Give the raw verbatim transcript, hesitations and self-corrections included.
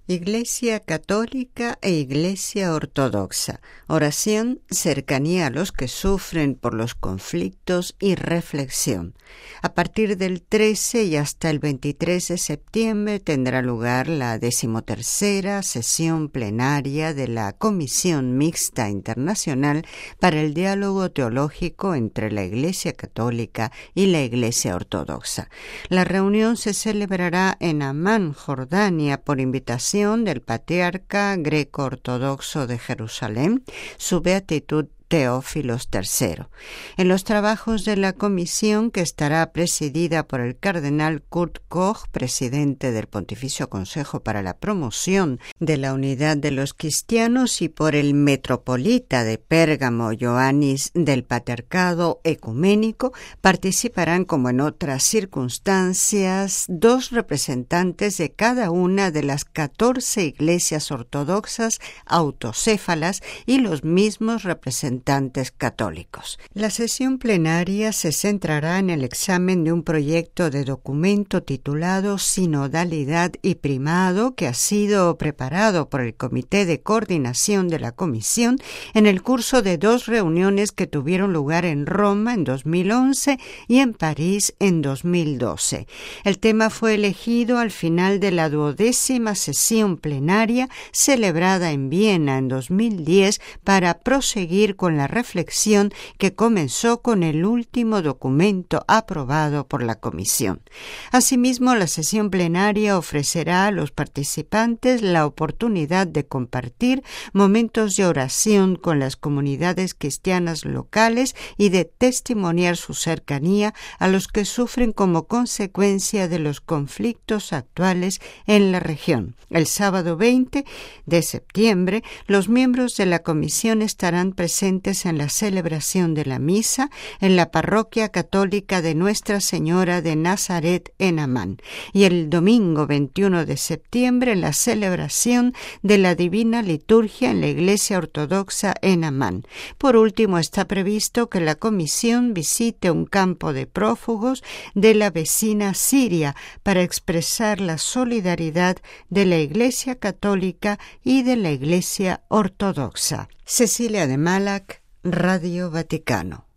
Iglesia Católica e Iglesia Ortodoxa. Oración, cercanía a los que sufren por los conflictos y reflexión. A partir del trece y hasta el veintitrés de septiembre tendrá lugar la decimotercera sesión plenaria de la Comisión Mixta Internacional para el Diálogo Teológico entre la Iglesia Católica y la Iglesia Ortodoxa. La reunión se celebrará en Amán, Jordania, por invitación del patriarca greco-ortodoxo de Jerusalén, su beatitud Teófilos tercero. En los trabajos de la comisión, que estará presidida por el cardenal Kurt Koch, presidente del Pontificio Consejo para la Promoción de la Unidad de los Cristianos, y por el metropolita de Pérgamo, Ioannis, del Patriarcado Ecuménico, participarán, como en otras circunstancias, dos representantes de cada una de las catorce iglesias ortodoxas autocéfalas y los mismos representantes católicos. La sesión plenaria se centrará en el examen de un proyecto de documento titulado Sinodalidad y Primado, que ha sido preparado por el Comité de Coordinación de la Comisión en el curso de dos reuniones que tuvieron lugar en Roma en dos mil once y en París en dos mil doce. El tema fue elegido al final de la duodécima sesión plenaria celebrada en Viena en dos mil diez para proseguir con la reflexión que comenzó con el último documento aprobado por la Comisión. Asimismo, la sesión plenaria ofrecerá a los participantes la oportunidad de compartir momentos de oración con las comunidades cristianas locales y de testimoniar su cercanía a los que sufren como consecuencia de los conflictos actuales en la región. El sábado veinte de septiembre, los miembros de la Comisión estarán presentes en la celebración de la misa en la parroquia católica de Nuestra Señora de Nazaret en Amán, y el domingo veintiuno de septiembre en la celebración de la Divina Liturgia en la Iglesia Ortodoxa en Amán. Por último, está previsto que la comisión visite un campo de prófugos de la vecina Siria para expresar la solidaridad de la Iglesia Católica y de la Iglesia Ortodoxa. Cecilia de Malac, Radio Vaticano.